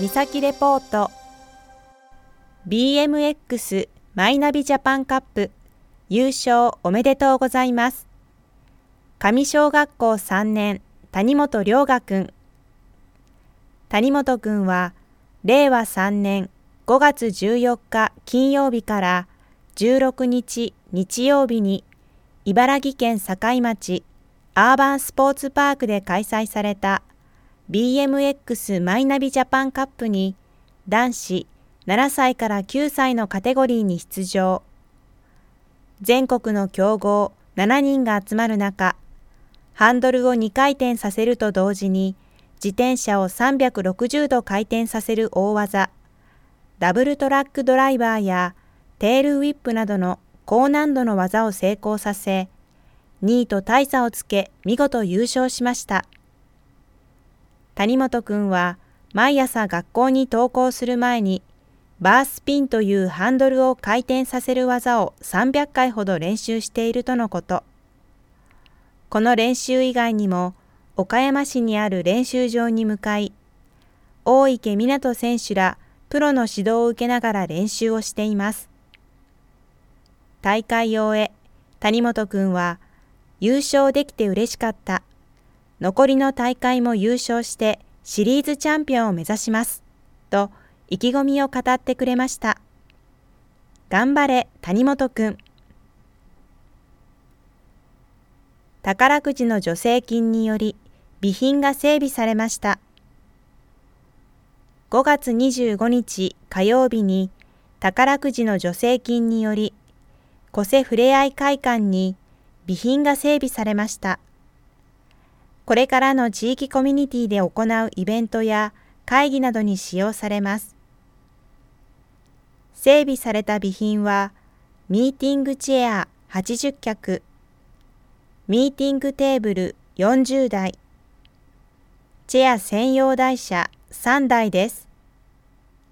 三崎レポート BMX マイナビジャパンカップ優勝おめでとうございます。上小学校3年谷本涼雅くん。谷本くんは令和3年5月14日金曜日から16日日曜日に茨城県境町アーバンスポーツパークで開催されたBMX マイナビジャパンカップに男子7歳から9歳のカテゴリーに出場。全国の強豪7人が集まる中、ハンドルを2回転させると同時に自転車を360度回転させる大技、ダブルトラックドライバーやテールウィップなどの高難度の技を成功させ、2位と大差をつけ見事優勝しました。谷本くんは毎朝学校に登校する前にバースピンというハンドルを回転させる技を300回ほど練習しているとのこと。この練習以外にも岡山市にある練習場に向かい、大池水杜選手らプロの指導を受けながら練習をしています。大会を終え、谷本くんは優勝できて嬉しかった。残りの大会も優勝してシリーズチャンピオンを目指します。と意気込みを語ってくれました。頑張れ谷本くん。宝くじの助成金により備品が整備されました。5月25日火曜日に宝くじの助成金により小瀬ふれあい会館に備品が整備されました。これからの地域コミュニティで行うイベントや会議などに使用されます。整備された備品は、ミーティングチェア80脚、ミーティングテーブル40台、チェア専用台車3台です。